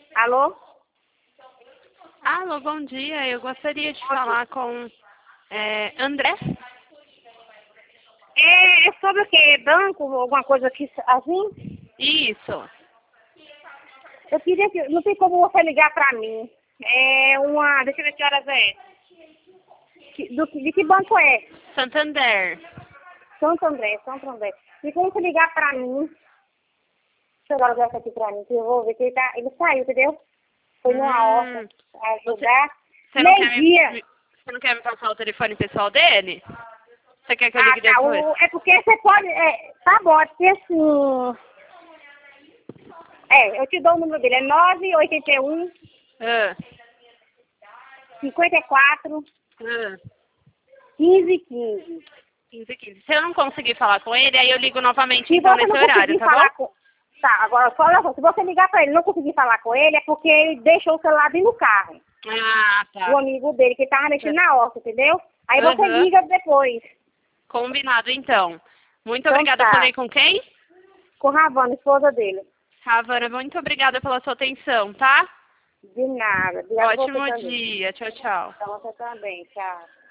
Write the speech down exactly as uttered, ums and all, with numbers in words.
Alô? Alô, bom dia. Eu gostaria de falar com é, André. É, é sobre o quê? Banco, alguma coisa aqui assim? Isso. Eu queria que... Não tem como você ligar pra mim. É uma... Deixa eu ver que horas é. Que- Do, de que banco é? Santander. Santo André, Santo André. E como você ligar pra mim? Deixa eu olhar aqui pra mim, que eu vou ver que ele, tá, ele saiu, entendeu? Foi numa Hum, horta ajudar. Você não, quer Meio-dia. me, você não quer me passar o telefone pessoal dele? Você quer que eu Ah, ligue tá. depois? O, é porque você pode... É, tá bom, é porque assim... É, eu te dou o número dele. É nove oito um, Ah, cinco quatro, ah, quinze quinze. quinze, quinze. Se eu não conseguir falar com ele, aí eu ligo novamente Se então você nesse não horário, conseguir tá falar bom? com... Tá, agora só olha só, se você ligar pra ele e não conseguir falar com ele, é porque ele deixou o celular dentro do carro. Ah, O tá. amigo dele, que tava mexendo na horta, entendeu? Aí você Aham. liga depois. Combinado então. Muito Então obrigada. Eu tá. falei com quem? Com Ravana, esposa dele. Ravana, muito obrigada pela sua atenção, tá? De nada. Obrigada a você Ótimo também. dia. Tchau, tchau. Pra você também. Tchau.